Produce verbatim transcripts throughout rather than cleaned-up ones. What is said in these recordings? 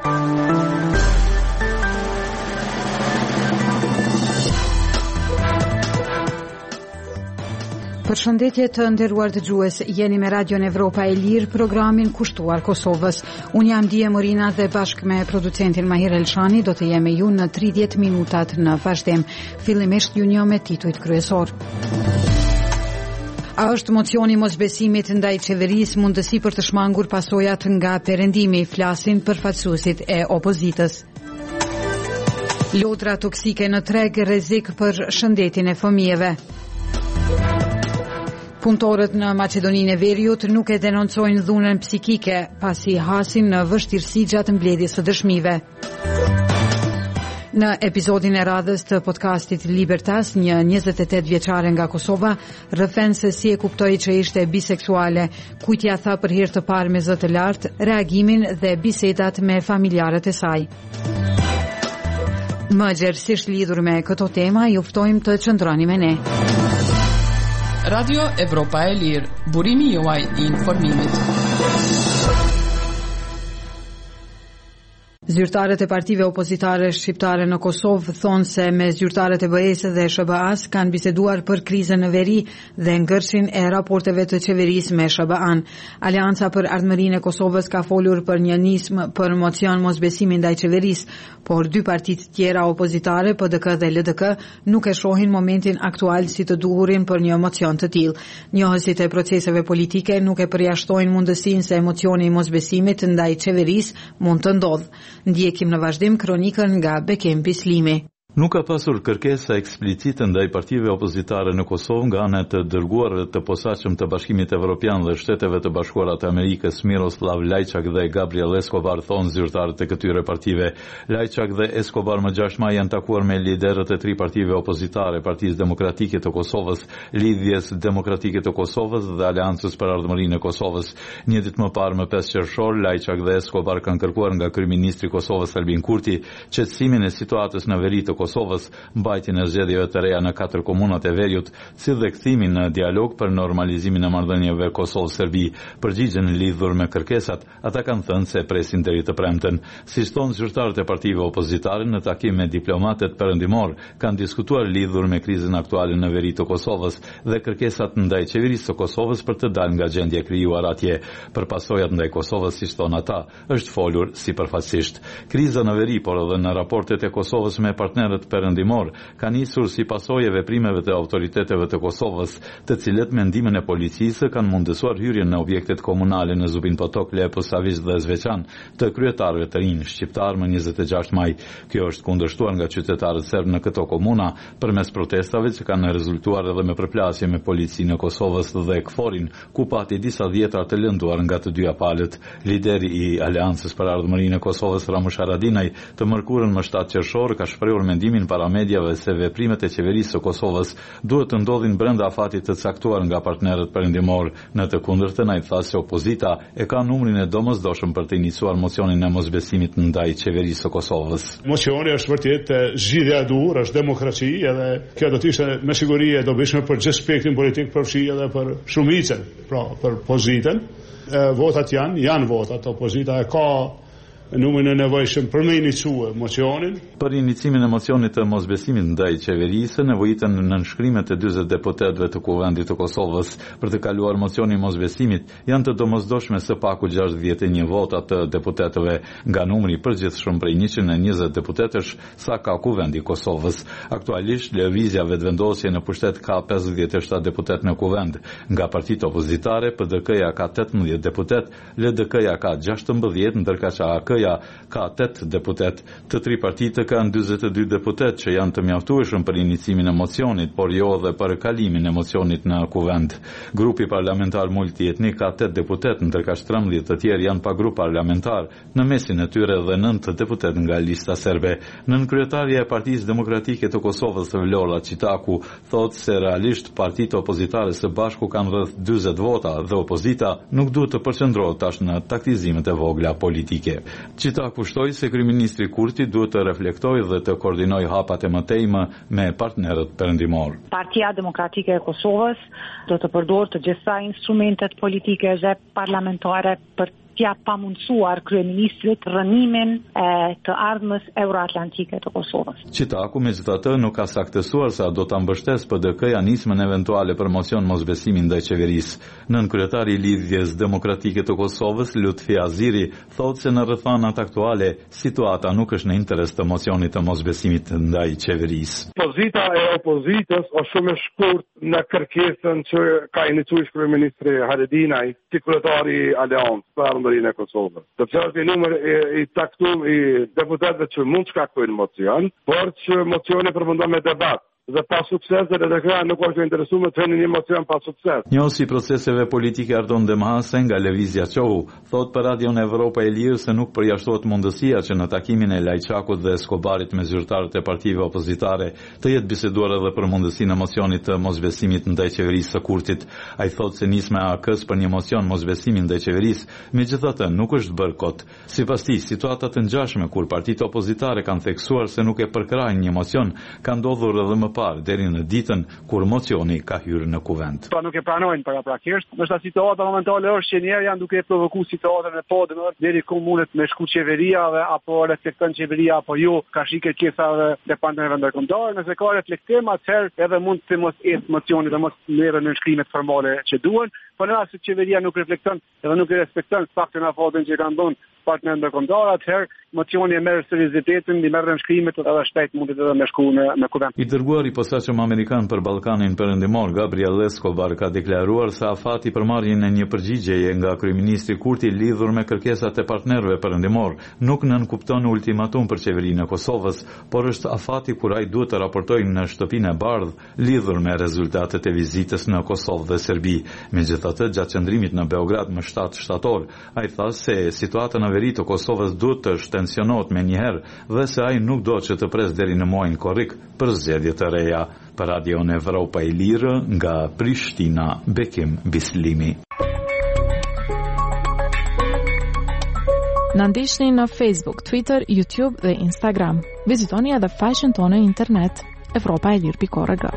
Përshëndetje të nderuar dëgjues, jeni me Radion Evropa e Lirë, programin kushtuar Kosovës. Unë jam Dije Morina dhe bashkë me producentin Mahir Elshani do të jemi ju në tridhjetë minutat në vazhdim. Fillimisht ju njoh me titujt kryesor. A është mocioni mosbesimit ndaj qeverisë mundësi për të shmangur pasojat nga perëndimi, flasin përfaqësuesit e opozitës. Lodra toksike në treg, rrezik për shëndetin e fëmijëve. Punëtorët në Maqedoninë e Veriut nuk e denoncojnë dhunën psikike pasi hasin në vështirësi gjatë mbledhjes së dëshmive. Në episodin e radhës të podcastit Libertas, një njëzet e tetë vjeçare nga Kosova rrëfen se si e kuptoi që ishte biseksuale, kujt ia tha për herë të parë me zë të lartë, reagimin dhe bisedat me familjarët e saj. Më gjerësisht lidhur me këto tema, ju ftojmë të qëndroni me ne. Radio Evropa e Lirë, burimi juaj i informimit. Zyrtarët e partive opozitare shqiptare në Kosovë thonë se me zyrtarët e B E S dhe S B A-s kanë biseduar për krizën në veri dhe ngërshin e raporteve të qeverisë me S B A-n. Aleanca për Ardhmërinë e Kosovës ka folur për një nismë për mocion mosbesimi ndaj qeverisë, por dy partitë tjera opozitare, P D K dhe L D K, nuk e shohin momentin aktual si të duhurin për një mocion të tillë. Njohësit e proceseve politike nuk e përjashtojnë mundësinë se emocioni i mosbesimit ndaj qeverisë mund të ndodhë. Ndjekim në vazhdim kronikën nga Bekem Bislimi. Nuk ka pasur kërkesa eksplicite ndaj partive opozitare në Kosovë nga ana të dërguarëve të posaçëm të Bashkimit Evropian dhe Shteteve të Bashkuara të Amerikës Miroslav Lajçak dhe Gabriel Escobar, thonë zyrtarët e këtyre partive. Lajçak dhe Escobar më gjashtë maj janë takuar me liderët e tri partive opozitare, Partisë Demokratike të Kosovës, Lidhjes Demokratike të Kosovës dhe Aleancës për Ardhmërinë e Kosovës. Një ditë më parë, më pesë qershor, Lajçak dhe Escobar kanë kërkuar nga kryeministri i Kosovës Albin Kurti qetësimin e situatës në veri të Kosovës, mbajtjen e zgjedhjeve të reja në katër komunat e Veriut, si dhe kthimin në dialog për normalizimin e marrëdhënieve Kosovë-Serbi. Përgjigjen lidhur me kërkesat, ata kanë thënë se presin deri të premten. Si thonë zyrtarët e partive opozitare në takim me diplomatët perëndimor, kanë diskutuar lidhur me krizën aktuale në veri të Kosovës dhe kërkesat ndaj qeverisë së Kosovës për të dalë nga gjendja e krijuar atje. Për pasojat ndaj Kosovës, si thonë ata, është folur sipërfaqësisht. Kriza në veri, por edhe në raportet e Kosovës me partnerët perëndimor ka nisur si pasojë veprimeve të autoriteteve të Kosovës, të cilët me ndihmën e policisë kanë mundësuar hyrjen në objektet komunale në Zubin Potok, Lepo, Savish dhe Zveçan të kryetarëve të rinj shqiptar më njëzet e gjashtë maj. Kjo është kundërshtuar nga qytetarët serb në këto komuna përmes protestave që kanë rezultuar edhe me përplasje me policinë e Kosovës dhe Kforin, ku pati disa dhjetra të lënduar nga të dyja palët. Lideri i Aleancës për Ardhmërinë e Kosovës, Ramush Haradinaj, të mërkurën më shtatë qershor ka shprehur mendimin para mediave se veprimet e qeverisë së Kosovës duhet të ndodhin brenda afatit të caktuar nga partnerët perëndimor. Në të kundërtën, ai tha se opozita e ka numrin e domosdoshëm për të iniciuar mocionin e mosbesimit ndaj qeverisë së Kosovës. Mocioni është vërtet zgjidhja e dur, është demokraci, edhe kjo do të ishte me siguri e dobishme për gjithë spektrin politik, përfshi edhe për shumicën, pra për opozitën. Votat janë, janë votat, opozita e ka numrin e nevojshëm për me iniciuar mocionin. Për iniciimin e mocionit të mosbesimit ndaj qeverisë, nevojitën në nënshkrimet e dyzet deputetëve të Kuvendit të Kosovës për të kaluar mocionin mosbesimit janë të domosdoshme së paku gjashtëdhjetë e një vota të deputetëve nga numri përgjithshëm prej njëqind e njëzet deputetësh sa ka Kuvendi i Kosovës. Aktualisht lëvizja vetëvendosje në pushtet ka pesëdhjetë e shtatë deputet në Kuvend. Nga partitë opozitare, P D K-ja ka tetëmbëdhjetë deputet, L D K-ja ka gjashtëmbëdhjetë, ndërka që A K ka tetë deputet. Të tri partitë kanë dyzet e dy deputet që janë të mjaftueshëm për iniciimin e mocionit, por jo edhe për kalimin e mocionit në Kuvend. Grupi parlamentar multietnik ka tetë deputet, ndërka trembëdhjetë të tjerë janë pa grup parlamentar, në mesin e tyre dhe nëntë deputet nga lista serbe. Nënkryetaria e Partisë Demokratike të Kosovës, Vlora Çitaku, thotë se realisht partitë opozitare së bashku kanë rreth dyzet vota dhe opozita nuk duhet të përqendrohet tash në taktizimet e vogla politike. Qita kushtoi se kryeministri Kurti duhet të reflektojë dhe të koordinojë hapat e mëtejme me partnerët perëndimor. Partia Demokratike e Kosovës do të përdorë të gjitha instrumentet politike dhe parlamentare për t'ia pamundsuar kryeministrit rënimin e të ardhmës euroatlantike të Kosovës. Qitaku megjithatë nuk ka saktësuar sa do ta mbështesë P D K-ja nismën eventuale për mocion mosbesimi ndaj qeverisë. Nën kryetari i Lidhjes Demokratike të Kosovës, Lutfi Aziri, thotë se në rrethanat aktuale situata nuk është në interes të mocionit të mosbesimit ndaj qeverisë. Pozita e opozitës është shumë e shkurt në kërkesën që ka iniciuar kryeministri Haradinaj, si kryetari i Aleancës për Ardhmërinë e Kosovës. Të është i numër i, i taktum i deputetëve që mund të shkaktojnë mocion, por që mocioni përfundon me debat. Dhe pa sukses dhe D K nuk është interesuar me të hënë një mocion pa sukses. Njohësi proceseve politike Ardon Demhase nga Lëvizja Qohu thot për Radion Evropa e Lirë se nuk përjashtohet mundësia që në takimin e Lajçakut dhe Eskobarit me zyrtarët e partive opozitare të jetë biseduar edhe për mundësinë e mocionit të mosbesimit ndaj qeverisë së Kurtit. Ai thot se nisma e A K-s për një mocion mosbesimi ndaj qeverisë, megjithatë nuk është bërë kot. Sipas tij, situata të ngjashme kur partitë opozitare kanë theksuar se nuk e përkrajnë një mocion ka ndodhur edhe më parë deri në ditën kur mocioni ka hyrë në kuvent. Pa nuk e pranojnë paraprakisht. Nështë situata momentale është që njerë janë duke provokuar situatën e podën deri ku mundet me shku qeveria dhe apo reflekton qeveria apo jo ka shike qesave dhe pandemeve ndërkombëtare. Nëse ka reflektim atëherë edhe mund të mos ecë mocioni dhe mos merren në shkrimet formale që duhen. Po në rast se qeveria nuk reflekton edhe nuk e respekton faktën e afodën që kanë dhënë partnerët ndërkombëtar, atëherë mocioni e merr seriozitetin, i merr në shkrimet edhe shpejt mundet edhe me shku në në kuvent. I dërguari i posaçëm amerikan për Ballkanin Perëndimor, Gabriel Escobar, ka deklaruar se afati për marrjen e një përgjigjeje nga kryeministri Kurti lidhur me kërkesat e partnerëve perëndimor nuk nënkupton ultimatum për qeverinë e Kosovës, por është afati kur ai duhet të raportojë në shtëpinë e bardhë lidhur me rezultatet e vizitës në Kosovë dhe Serbi. Megjithatë, gjatë qëndrimit në Beograd më shtatë shtator, ai tha se situata në veri të Kosovës duhet të shtensionohet me njëherë dhe se ai nuk do që të pres deri në muajin korrik për zgjedhje të reja. Për Radion Evropa e Lirë nga Prishtina, Bekim Bislimi. Na ndiqni në Facebook, Twitter, YouTube dhe Instagram. Vizitoni edhe faqen tonë në internet evropa e lirë pikë org.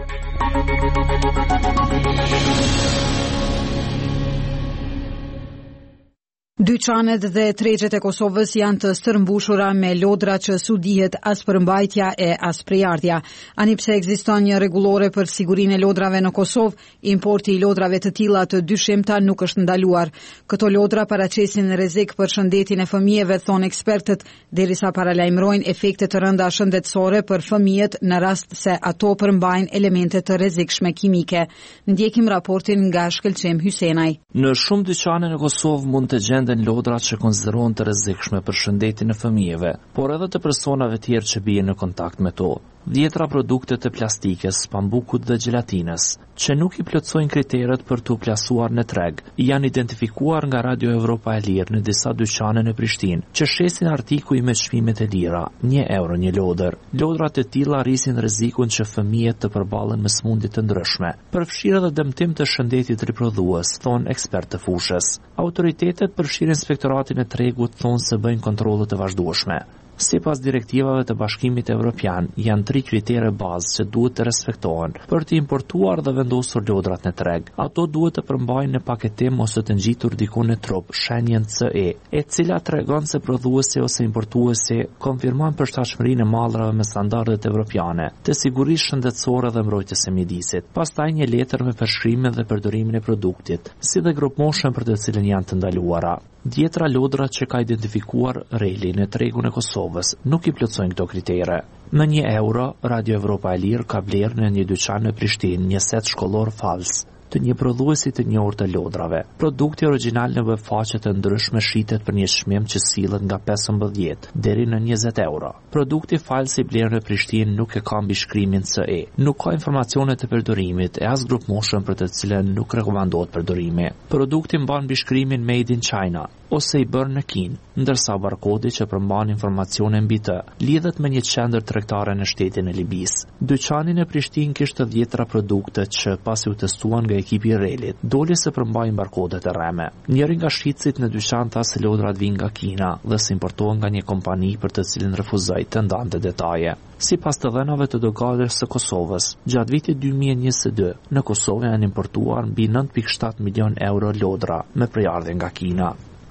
Dyqanet dhe tregjet e Kosovës janë të stërmbushura me lodra që su dihet as përmbajtja e as prejardhja. Ani pse ekziston një rregullore për sigurinë e lodrave në Kosovë, importi i lodrave të tilla të dyshimta nuk është ndaluar. Këto lodra paraqesin rrezik për shëndetin e fëmijëve, thon ekspertët, derisa paralajmërojnë efekte të rënda shëndetësore për fëmijët në rast se ato përmbajnë elemente të rrezikshme kimike. Ndjekim raportin nga Shkëlqem Hysenaj. Në shumë dyqane në Kosovë mund të gjenden lodra që konsiderohen të rrezikshme për shëndetin e fëmijëve, por edhe të personave tjerë që bien në kontakt me to. Dhjetra produkte të plastikës, pambukut dhe gelatinës, që nuk i plotësojnë kriteret për të plasuar në treg, janë identifikuar nga Radio Evropa e Lirë në disa dyqane në Prishtinë, që shesin artikuj me çmimet e lira, një euro një lodër. Lodrat e tilla rrisin rrezikun që fëmijët të përballen me sëmundje të ndryshme, përfshirë edhe dëmtim të shëndetit riprodhues, thon ekspertë të fushës. Autoritetet përfshirë inspektoratin e tregut, thon se bëjnë kontrolle të vazhdueshme. Sipas direktivave të Bashkimit Evropian, janë tri kritere bazë që duhet të respektohen për të importuar dhe vendosur lodrat në treg. Ato duhet të përmbajnë në paketim ose të ngjitur diku në trup shenjën C E, e cila tregon se prodhuesi ose importuesi konfirmon përshtatshmërinë e mallrave me standardet evropiane të sigurisë shëndetësore dhe mbrojtjes së mjedisit. Pastaj një letër me përshkrimin dhe përdorimin e produktit, si dhe grupmoshën për të cilën janë të ndaluara. Dhjetra lodra që ka identifikuar Reli në tregun e Kosovës nuk i plotësojnë këto kritere. Në një euro, Radio Evropa e Lirë ka blerë në një dyqan në Prishtinë një set shkollor fals të një prodhuesi të njohur të lodrave. Produkti origjinal në faqe të ndryshme shitet për një çmim që sillet nga pesëmbëdhjetë deri në njëzet euro. Produkti fals i blerë në Prishtinë nuk e ka mbi shkrimin C E. Nuk ka informacione të përdorimit e as grupmoshën për të cilën nuk rekomandohet përdorimi. Produkti mban mbi shkrimin Made in China ose i bërë në Kinë, ndërsa barkodi që përmban informacione mbi të lidhet me një qendër tregtare në shtetin e Libisë. Dyqani në Prishtinë kishte dhjetra produkte që pasi u testuan nga ekipi i Relit, doli se përmbajnë barkodet e rreme. Njëri nga shitësit në dyqan tha se lodrat vinë nga Kina dhe se importohen nga një kompani për të cilin refuzoi të ndante detaje. Sipas të dhënave të doganës së Kosovës, gjatë vitit dy mijë e njëzet e dy, në Kosovë janë importuar mbi nëntë pikë shtatë milion euro lodra me prejardhje nga Kina.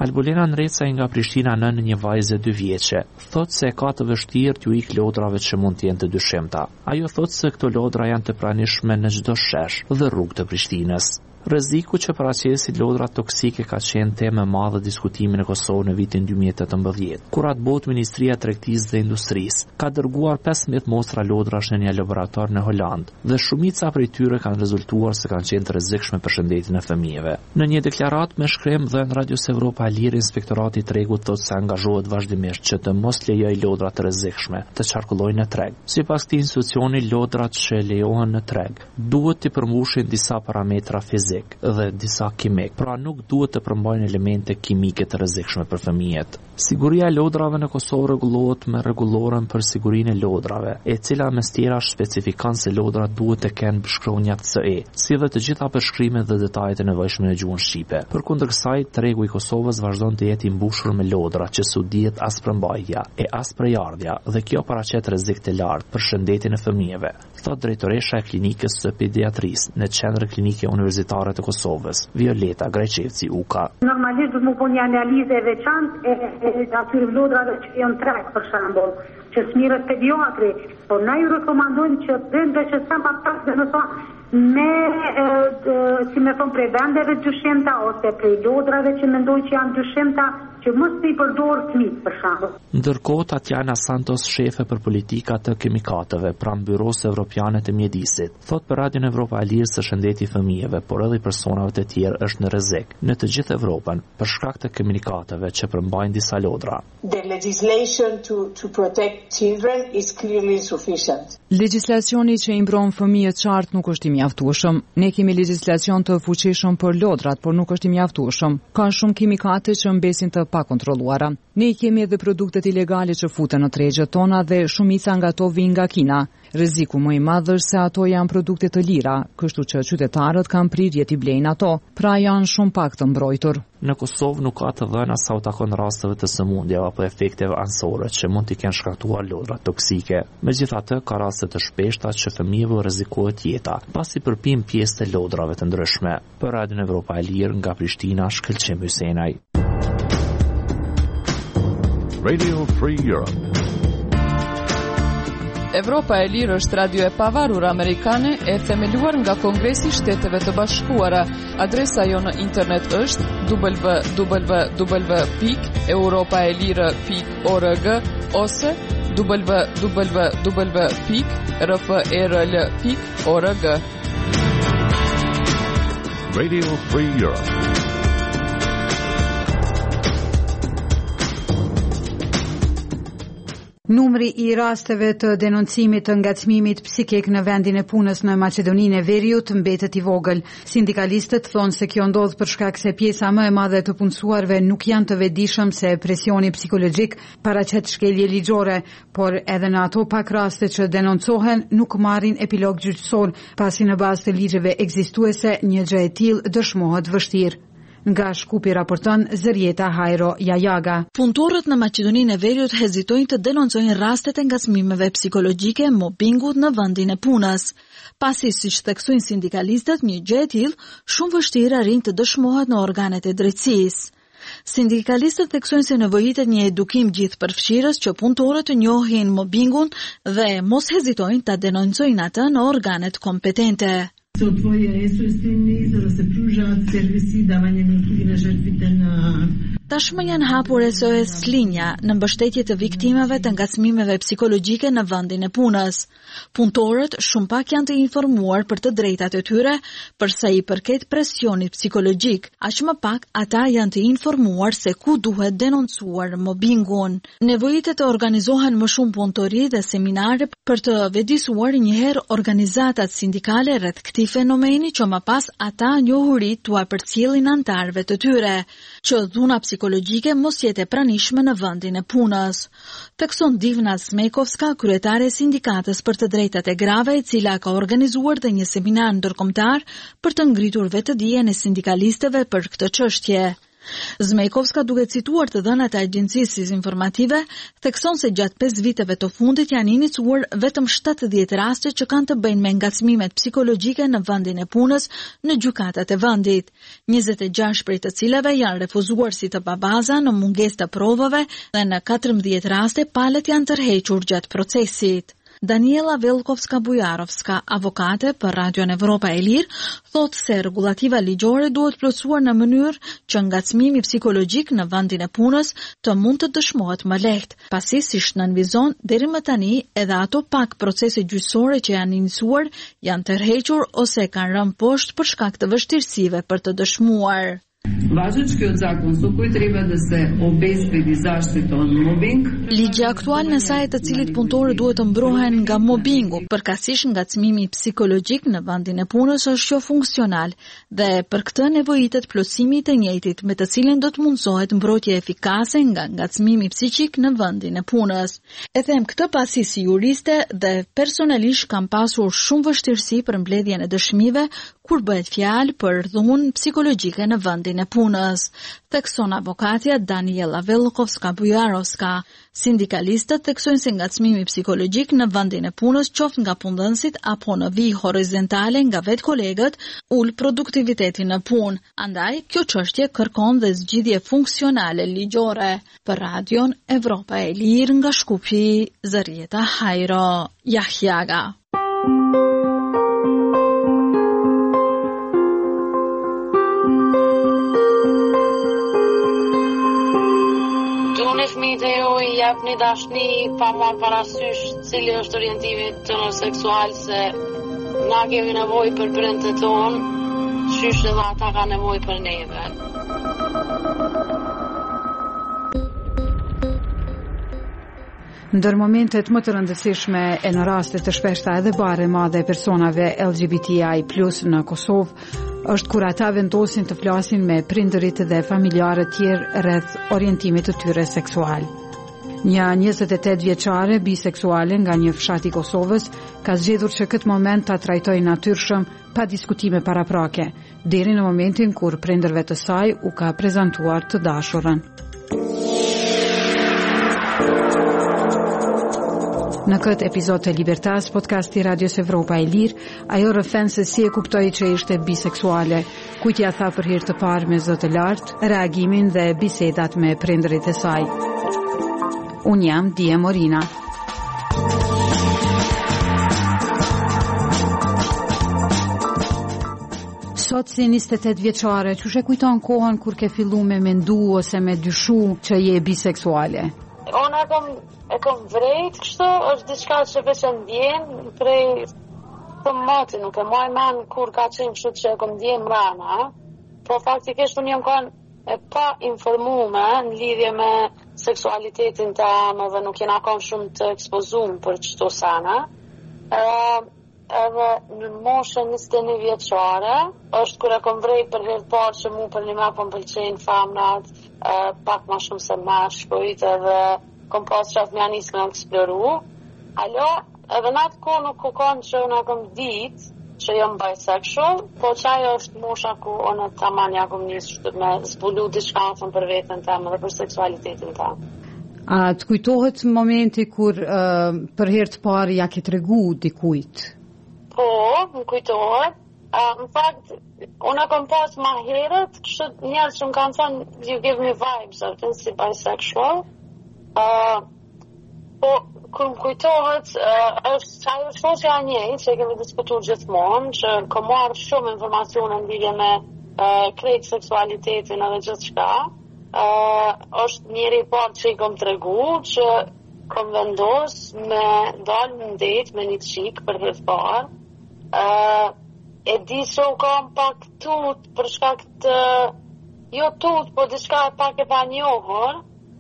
Albulena Nrecaj nga Prishtina nën një vajzë dy vjeçe, thotë se ka të vështirë t'ju ik lodrave që mund të jenë të dyshemta. Ajo thotë se këto lodra janë të pranishme në çdo shesh dhe rrugë të Prishtinës. Rreziku që paraqesin lodrat toksike ka qenë temë e madhe diskutimi në Kosovë në vitin dy mijë e tetëmbëdhjetë. Kur atë botë Ministria e Tregtisë dhe Industrisë ka dërguar pesëmbëdhjetë mostra lodrash në një laborator në Holandë dhe shumica prej tyre kanë rezultuar se kanë qenë të rrezikshme për shëndetin e fëmijëve. Në një deklaratë me shkrim dhënë Radios Evropa e Lirë, Inspektorati i Tregut thotë se angazhohet vazhdimisht që të mos lejojë lodra të rrezikshme të qarkullojnë në treg. Sipas këtij institucioni, lodrat që lejohen në treg duhet të përmbushin disa parametra fizikë dhe disa kimik, pra nuk duhet të përmbajnë elemente kimike të rrezikshme për fëmijët. Siguria e lodrave në Kosovë rregullohet me rregullorën për sigurinë e lodrave, e cila mes tjerash specifikon se lodrat duhet të kenë shkronjat C E, si dhe të gjitha përshkrimet dhe detajet e nevojshme në gjuhën shqipe. Përkundër kësaj, tregu i Kosovës vazhdon të jetë i mbushur me lodra që s'u dihet as përmbajtja e as prejardhja, dhe kjo paraqet rrezik të lartë për shëndetin e fëmijëve, thot drejtoresha e klinikës së pediatrisë në Qendrën Klinike Universitare të Kosovës, Violeta Grajçevci Uka. Normalisht do të më bëni një analizë e veçantë e atyre lodrave që janë treg për shembull, që smirët pediatri, po na ju rekomandojmë që brenda që sa më pak dhe më thonë me, e, e, si me thonë, prej vendeve dyshemta ose prej lodrave që mendoj që janë dyshemta, që mos t'i përdor fëmijët për shembull. Ndërkohë, Tatjana Santos, shefe për politika të kimikateve pranë Byros Evropiane të Mjedisit, thot për Radion Evropa e Lirë se shëndeti i fëmijëve, por edhe i personave të tjerë është në rrezik në të gjithë Evropën për shkak të kimikateve që përmbajnë disa lodra. The legislation to to protect children is clearly insufficient. Legjislacioni që i mbron fëmijët qartë nuk është i mjaftueshëm. Ne kemi legjislacion të fuqishëm për lodrat, por nuk është i mjaftueshëm. Ka shumë kimikate që mbesin të pakontrolluara. Ne kemi edhe produktet ilegale që futen në tregjet tona dhe shumica nga ato vijnë nga Kina. Rreziku më i madh është se ato janë produkte të lira, kështu që qytetarët kanë prirje t'i blejnë ato, pra janë shumë pak të mbrojtur. Në Kosovë nuk ka të dhëna sa u takon rasteve të sëmundjeve apo efekteve anësore që mund t'i kenë shkaktuar lodra toksike. Megjithatë, ka raste të shpeshta që fëmijëve rrezikohet jeta, pasi përpinë pjesë të lodrave të ndryshme. Për Radion Evropa e Lirë nga Prishtina, Shkëlqim Hysenaj. Radio Free Europe. Evropa e Lirë është radio e pavarur amerikane e themeluar nga Kongresi i Shteteve të Bashkuara. Adresa jo në internet është w w w pikë europaelire pikë org ose w w w pikë r f e r l pikë org. Radio Free Europe. Numri i rasteve të denoncimit të ngacmimit psikik në vendin e punës në Maqedoninë e Veriut mbetet i vogël. Sindikalistët thonë se kjo ndodh për shkak se pjesa më e madhe të punësuarve nuk janë të vetëdijshëm se presioni psikologjik paraqet shkelje ligjore, por edhe në ato pak raste që denoncohen nuk marrin epilog gjyqësor, pasi në bazë të ligjeve ekzistuese një gjë e tillë dëshmohet vështirë. Nga Shkupi raporton Zërieta Hajro Jajaga. Punëtorët në Maqedoninë e Veriut hezitojnë të denoncojnë rastet e ngacmimeve psikologjike, mobbingut në vendin e punës. Pasi, siç theksojnë sindikalistët, një gjë e tillë shumë vështirë arrin të dëshmohet në organet e drejtësisë. Sindikalistët theksojnë se nevojitet një edukim gjithëpërfshirës që punëtorët të njohin mobbingun dhe mos hezitojnë ta denoncojnë atë në organet kompetente. Sot voi S O S nisër ose pruzhat servisi davanja usluge në žrtvite në Tashmë janë hapur S O S linja në mbështetje të viktimave të ngacmimeve psikologjike në vendin e punës. Punëtorët shumë pak janë të informuar për të drejtat e tyre për sa i përket presionit psikologjik, aq më pak ata janë të informuar se ku duhet denoncuar mobbingun. Nevojitet të organizohen më shumë punëtori dhe seminare për të vetëdijsuar njëherë organizatat sindikale rreth këtij fenomeni që më pas ata njohuri tua përcjellin antarëve të tyre, që dhuna psikologjike mos jetë e pranishme në vendin e punës. Tekson Divna Smejkovska, kryetare e sindikatës për të drejtat e grave, e cila ka organizuar dhe një seminar ndërkombëtar për të ngritur vetëdijen e sindikalistëve për këtë çështje. Zmejkovska, duke cituar të dhënat e agjencisë informative, thekson se gjatë pesë viteve të fundit janë iniciuar vetëm shtatëdhjetë raste që kanë të bëjnë me ngacmimet psikologjike në vendin e punës në gjykatat e vendit, njëzet e gjashtë prej të cilave janë refuzuar si të pabaza në mungesë të provave dhe në katërmbëdhjetë raste palët janë tërhequr gjatë procesit. Daniela Velkovska-Bujarovska, avokate për Radion Evropa e Lirë, thotë se rregullativa ligjore duhet plotësuar në mënyrë që ngacmimi psikologjik në vendin e punës të mund të dëshmohet më lehtë, pasi siç nënvizon deri më tani edhe ato pak procese gjyqësore që janë iniciuar janë tërhequr ose kanë rënë poshtë për shkak të vështirësive për të dëshmuar. Važećki zakon su koji treba da se obezbedi zaštita od mobbing. Ligji aktual në saj të cilit punëtorët duhet të mbrohen nga mobbingu, përkatësisht ngacmimi psikologjik në vendin e punës është jo funksional dhe për këtë nevojitet plotësimi i të njëjtit me të cilin do të mundësohet mbrojtje efikase nga ngacmimi psiqik në vendin e punës. E them këtë pasi si juriste dhe personalisht kam pasur shumë vështirësi për mbledhjen e dëshmive kur bëhet fjalë për dhunë psikologjike në vendin e punës, thekson avokatja Daniela Velkovska-Bujarovska. Sindikalistët theksojnë se ngacmimi psikologjik në vendin e punës, qoftë nga punëdhënësit apo në vijë horizontale nga vetë kolegët, ul produktivitetin në punë. Andaj, kjo çështje kërkon dhe zgjidhje funksionale ligjore. Për Radion Evropa e Lirë nga Shkupi, Zarieta Hajro, Jahjaga. Fëmijët e juaj i japni dashni pa marrë parasysh cili është orientimi tonë seksual, se na kemi nevojë për prindërit tonë, qysh edhe ata kanë nevojë për neve. Ndër momentet më të rëndësishme e në raste të shpeshta edhe bare madhe personave L G B T I plus në Kosovë është kur ata vendosin të flasin me prindërit dhe familjarët tjerë rreth orientimit të tyre seksual. Një njëzet e tetë vjeçare biseksuale nga një fshat i Kosovës ka zgjedhur që këtë moment ta trajtojë natyrshëm pa diskutime paraprake, deri në momentin kur prindërve të saj u ka prezantuar të dashurën. Në këtë epizod të Libertas, podcasti Radios Evropa e Lirë, ajo rrëfen se si e kuptoi që ishte biseksuale, kujt ia tha për hir të parë me zë të lartë, reagimin dhe bisedat me prindërit e saj. Unë jam Dia Morina. Sot si njëzet e tetë vjeçare, çu she kujton kohën kur ke filluar me mendu ose me dyshu që je biseksuale? Ona kom e kom vrejt kështu, është diçka që veç e ndjen prej të mati, nuk e moj men kur ka qenë kështu që e kom ndjen mrena, po faktikisht unë jam kanë e pa informume në lidhje me seksualitetin të amë dhe nuk jena kanë shumë të ekspozum për qëto sana. Uh, edhe në moshën njëzet e një vjeçare, është kur e kom vrejt për herë parë që mu për një me po më pëlqenjë famnat, uh, pak ma shumë se mashkujt edhe kom pas qaf me anis me eksploru. Alo, edhe në atë ko nuk u konë që unë kom dit që jam bisexual, po qaj është mosha ku unë të tamanja kom njësë me zbulu diçka për vetën temë dhe për seksualitetin temë. A të kujtohet momenti kur uh, për herë të parë ja ke tregu dikujt? Po, më kujtohet. Uh, në fakt, unë kom pas ma herët, kështë njerë që më kanë thonë, you give me vibes of this si bisexual. Uh, po, kur më kujtohet, uh, është ajo shoqja e njëjtë që kemi diskutuar gjithmonë, që kam marrë shumë informacione në lidhje me uh, krejt seksualitetin edhe gjithçka. Uh, është njëri i parë që i kom tregu, që kom vendos me dalë në det me një qik për herë të parë. Uh, e di që u kam pak tut për shkak të jo tut, po diçka pak e pa njohur.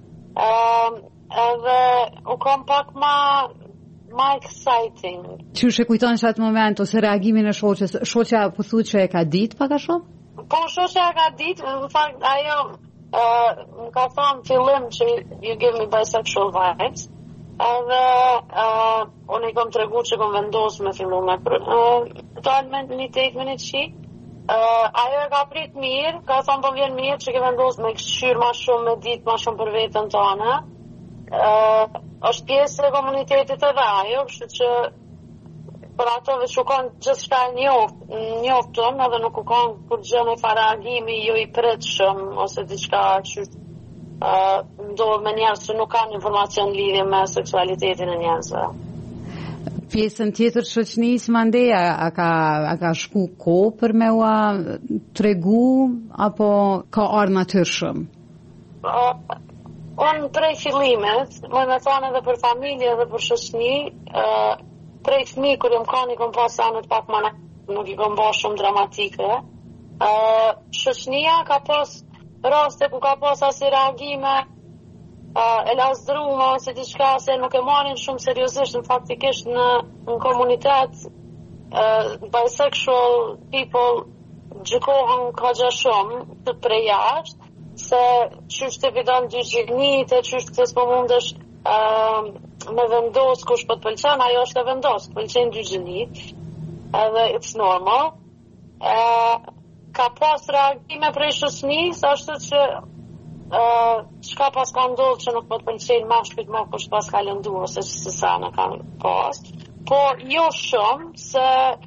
Uh, edhe u kom pak ma ma exciting. Qysh e kujton që atë moment ose reagimin e shoqës? Shoqja po thuhet që e ka ditë pak a shumë? Po shoqja e ka ditë, në fakt ajo uh, më ka thënë fillim që you give me bisexual vibes. Edhe uh, unë i kom tregu që kom vendosur me fillu me uh, dalë me një tek me një qik. Uh, ajo e ka prit mirë, ka thonë po vjen mirë që ke vendosur me këshyr ma shumë, me ditë ma shumë për veten tonë. Uh, është pjesë e komunitetit edhe ajo, kështu që për ato veç u kanë gjithçka njoft, njoftun, edhe nuk u kanë kur gjë me reagimi jo i pritshëm ose diçka që uh, ndodh me njerëz që nuk kanë informacion lidhje me seksualitetin e njerëzve. Pjesën tjetër shoqënisë mandeja, a ka, a ka shku kohë për me ua tregu, apo ka ardhur natyrshëm? Uh, unë prej fillimet, më me thonë edhe për familje edhe për shoqëni, uh, prej fëmijë kur jam kanë i kom pas anët pak më nuk i kom bërë shumë dramatike. Uh, shoqënia ka pas raste ku ka pas asnjë reagime Uh, e lasdrume ose diçka se nuk e marrin shumë seriozisht në faktikisht në, në komunitet uh, bisexual people gjykohen ka gja shumë të prej jashtë se qysh të vidon dy gjinit e qysh të s'po mundesh uh, me vendos kush po të pëlqen, ajo është e vendos, pëlqen dy gjinit edhe it's normal. Uh, ka pas reagime prej shoqënisë ashtu që Uh, çka pas ka ndodhur që nuk po të pëlqejnë mashkujt më kush pas ka lëndu ose që sa në kanë pas, por jo shumë se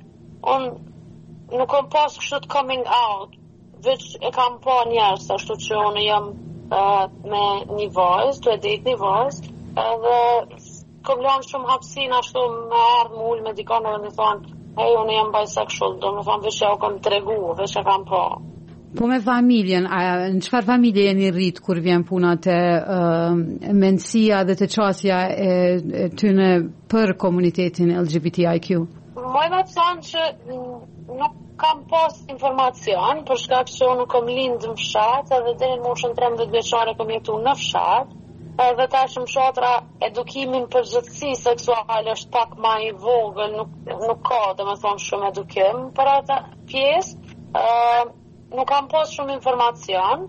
unë nuk kam pas kështu të coming out, veç e kam pa njerëz ashtu që unë jam uh, me një vajzë, të e dejt një vajzë, edhe kom lanë shumë hapsin ashtu me ardhë më ullë me dikon edhe me thonë, hej, unë jam bisexual, do me thonë veç e o kam të regu, veç e kam pa. Po me familjen, a, në çfarë familje jeni rrit kur vjen puna të uh, mendësia dhe të qasja e, e tyne për komunitetin L G B T I Q? Moj me të thonë që nuk kam pas informacion, për shkak që unë kom lindë në fshat, edhe deri në moshën trembëdhjetë vjeçare kom jetu në fshat, edhe tash në fshatra edukimin për gjithësi seksuale është pak ma i vogël, nuk, nuk ka dhe me thonë shumë edukim për ata pjesë. Uh, Nuk kam pas shumë informacion,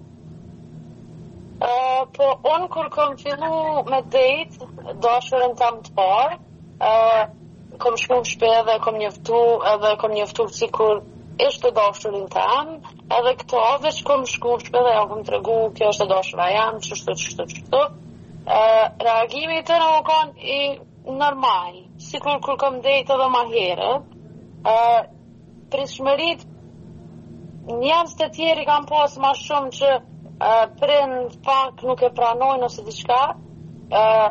uh, po unë kur kom fillu me date, dashurën tam të parë, uh, kom shku në shpe edhe kom njoftu, edhe kom njoftu si kur ishte dashurin tam, edhe këto veç kom shku në shpe dhe ja kom të regu, kjo është dashura jam, qështu, qështu, qështu. Uh, reagimi të në më kanë i normal, si kur kur kom date edhe ma herët, uh, prishmërit njerëz të tjerë kam pas ma shumë që uh, prind pak nuk e pranojnë ose diçka, uh,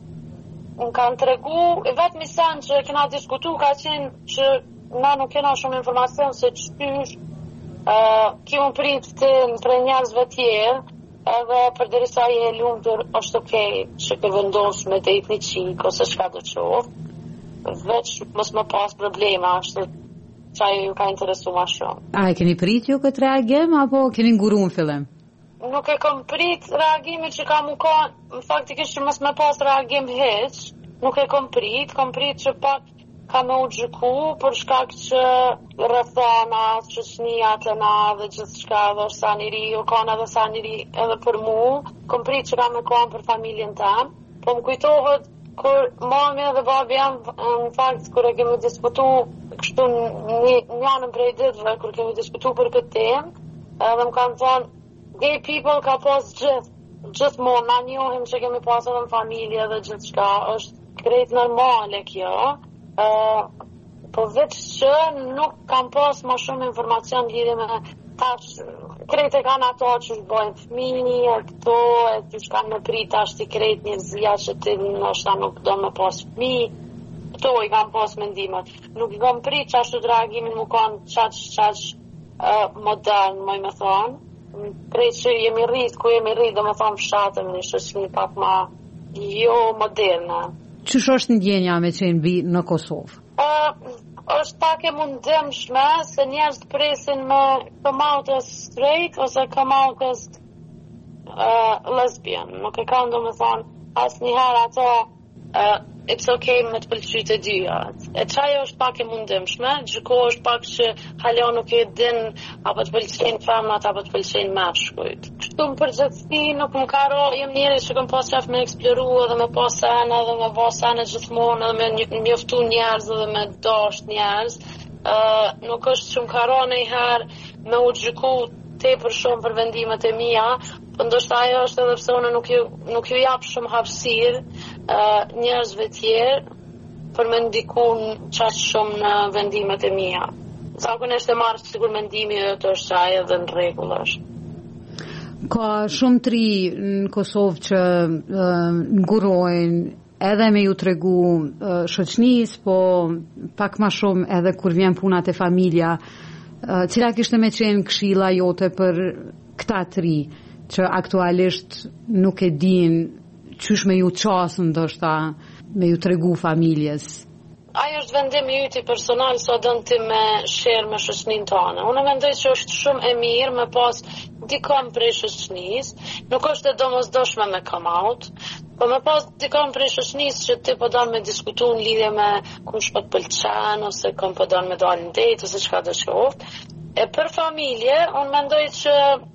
më kanë tregu, e vetëm sen që kena diskutu ka qenë që na nuk kena shumë informacion se qysh uh, kimu prit të për njerëzve tjerë, edhe për derisa je e lumtur është okej që ke vendos me dejt një qik ose shka do qoftë, veç mos më pas problema, ashtë qaj ju ka interesu ma shumë. A e keni prit ju këtë reagim, apo keni nguru në fillim? Nuk e kom prit reagimi që ka mu ka, faktikisht që mos me pas reagim heq, nuk e kom prit, kom prit që pak ka me u gjyku, për shkak që rrethana, shoqënia të na dhe gjithë shka dhe është sa njëri, u kanë edhe sa njëri edhe për mu, kom prit që ka me kanë për familjen tam, po më kujtohet kur mami dhe babi jam, në fakt, kur e kemi diskutu kështu një anën prej ditëve, kur kemi diskutu për këtë temë, edhe më kanë thonë, gay people ka pas gjithë, gjithmonë, na njohim që kemi pas edhe në familje dhe gjithë shka, është krejt normale kjo, uh, po veç që nuk kam pas ma shumë informacion lidhje me tash, krejt e kanë ato që është bojnë fëmini, e këto, e që është kanë me prit ashtë i krejt njërzia që ti nështë nuk do me pas fëmi, këto i kam pas mendimet. Nuk i kam prit që ashtu dragimin mu kanë qaq qaq uh, modern, moj me thonë. Krejt që jemi rrit, ku jemi rrit, do me thonë fshatëm një shoqëni pak ma jo moderne. Qësh është ndjenja me qenë bi në Kosovë? Uh, është pak e mundëmshme se njerëz të presin me come out as straight ose come out as uh, lesbian. Nuk e kanë do me thonë asnjëherë ato uh, it's okay me të pëlqy të dyja. E qajo është pak e mundëmshme, gjyko është pak që halon nuk e din apo të pëlqejnë femrat apo të pëlqejnë mashkujt. Kështu më përgjithësi nuk më ka ro, jem njeri që kam pas qef me eksploru edhe me pas sene edhe me pas sene gjithmonë edhe me njoftu njerëz edhe me dasht njerëz. uh, nuk është shumë ka rënë njëherë me u gjyku tepër shumë për vendimet e mia, por ndoshta ajo është edhe pse unë nuk ju nuk ju jap shumë hapësirë uh, njerëzve tjerë për me ndikun qaq shumë në vendimet e mia. Zakonisht e marrë sigur mendimi të është qaj edhe në rregull është. Ka shumë tri në Kosovë që uh, ngurojnë edhe me ju tregu uh, shoqnis, po pak ma shumë edhe kur vjen punat e familja. Uh, cila kishte me qenë këshilla jote për këta tri që aktualisht nuk e din qysh me ju qasën ndoshta me ju tregu familjes? Ajo është vendimi yti personal sa dënë ti me share me shoqnin tonë. Unë mendoj që është shumë e mirë me pas dikon prej shoqnis, nuk është e domosdoshme me come out, po me pas dikon prej shoqnis që ti po don me diskutu në lidhje me kush po të pëlqen ose kom po don me dalë në date ose çka do qoftë. E për familje, unë mendoj që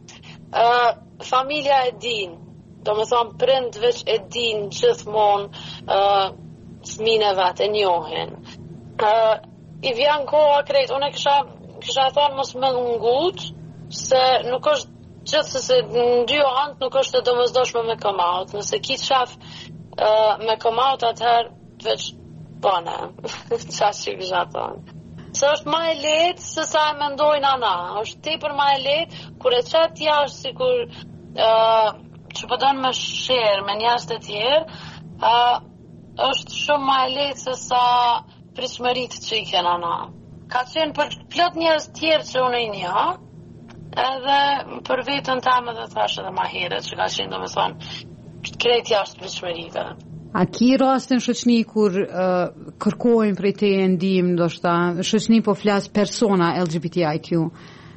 uh, familja e din, do me thonë prind veç e din gjithmonë uh, fëmijën e vet e njohin. Uh, I vjen koha krejt, unë kisha kisha thonë mos më ngut, se nuk është gjithsesi në dy anë nuk është e domosdoshme me come out. Nëse ki qaf uh, me come out atëherë veç bane. Çfarë që kisha thonë. Se është ma e lehtë se sa e mendojnë ana. Është tepër ma e lehtë kur e çat jashtë sikur uh, që po don me share me njerëz të tjerë, uh, është shumë ma e lehtë se sa pritshmëritë që i kanë ana. Ka qenë për plot njerëz tjerë që unë i njoh, edhe për veten tame dhe thash edhe ma herët që ka qenë domethënë krejt jashtë pritshmërive. A ki rastin shoqni kur uh, kërkojnë prej teje ndihmë, ndoshta shoqni po flas persona L G B T I Q?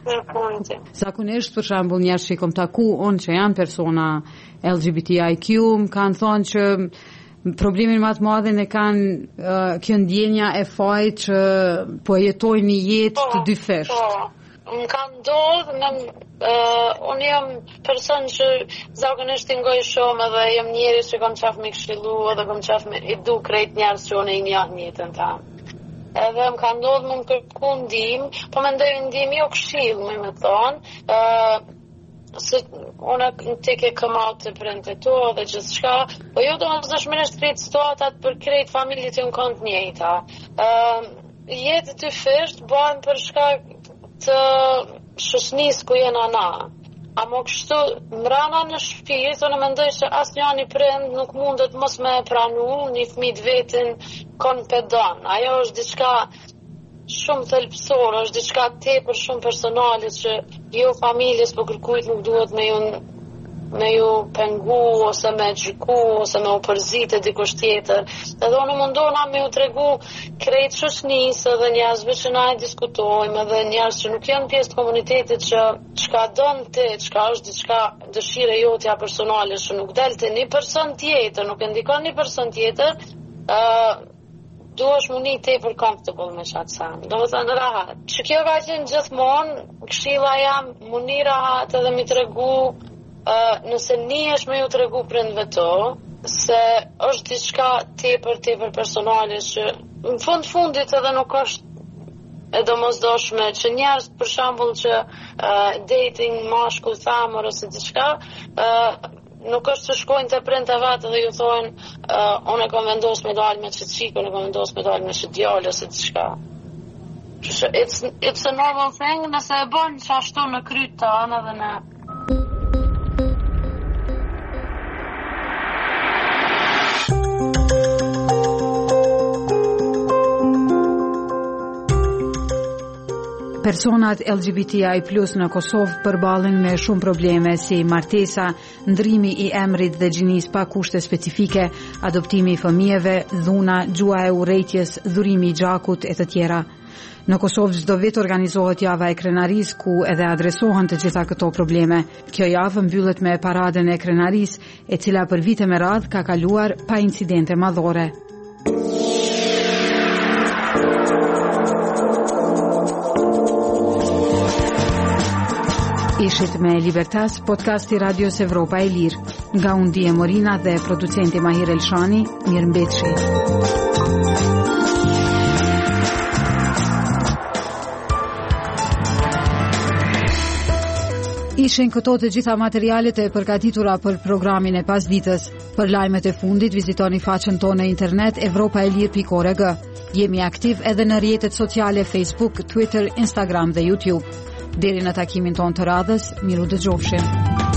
Zakonisht për shembull njerëz që i kom taku unë që janë persona L G B T I Q më kanë thonë që problemin më të madhin e kanë uh, kjo ndjenja e fajt që po jetojnë një jetë të dyfisht. Po, më ka ndodhur në uh, unë jam person që zakonisht i ngoj shumë edhe jam njeri që kam qaf me këshillu edhe kam qaf me i du krejt njerëz që unë i njoh në jetën time. Edhe më ka ndodhur më më kërku ndihmë, po mendoj ndihmë jo këshill, më me thonë, uh, se unë të ke come out të prindë to dhe gjithë shka, po jo do më zëshminisht krejt situatat për krejt familjet që në kontë njëjta. Uh, jetë të fisht bëhen për shka të shoqnis ku jena na. A mo kështu mrana në shpirt, unë mendoj që asë një një prind nuk mundet mos me pranu një fëmijë vetin kon pedon. Ajo është diçka shumë thelpsore, është diçka tepër shumë personale që jo familjes po kërkujt nuk duhet me ju me ju pengu ose me gjyku ose me u përzite dikush tjetër. Edhe unë mundona me ju tregu krejt shoqnisë edhe njerëzve që na e diskutojmë edhe njerëz që nuk janë pjesë të komunitetit që çka don ti, çka është diçka dëshire jotja personale që nuk del te një person tjetër, nuk e ndikon një person tjetër, ë uh, duhesh muni tepër comfortable me qatë sen. Do më thënë rahat. Që kjo ka qenë gjithmonë, këshilla jam muni rahat edhe mi tregu Uh, nëse nihesh me ju tregu prindve to, se është diçka tepër, tepër personale që në fund fundit edhe nuk është e domosdoshme që njerëz për shembull që uh, dating mashkull thamër ose diçka, uh, nuk është që shkojnë të prindë e vetë dhe ju thonë uh, unë e kom vendos me dalë me që qikë, unë e kom vendos me dalë me që djallë ose diçka. It's, it's a normal thing, nëse e bën që ashtu në kryt të anë dhe në Personat L G B T I plus në Kosovë përballen me shumë probleme si martesa, ndrimi i emrit dhe gjinis pa kushte specifike, adoptimi i fëmijëve, dhuna, gjua e urrejtjes, dhurimi i gjakut e të tjera. Në Kosovë çdo vit organizohet java e krenarisë ku edhe adresohen të gjitha këto probleme. Kjo javë mbyllet me paradën e krenarisë, e cila për vite me radhë ka kaluar pa incidente madhore. Ishit me Libertas, podcasti Radios Evropa e Lirë, nga unë Morina dhe producenti Mahir Elshani, mirëmbëjtje. Ishin këto të gjitha materialet e përgatitura për programin e pasditës. Për lajmet e fundit vizitoni faqen tonë në internet evropaelir pikë org. Jemi aktiv edhe në rrjetet sociale Facebook, Twitter, Instagram dhe YouTube. Deri në takimin tonë të radhës, miru dëgjofshin.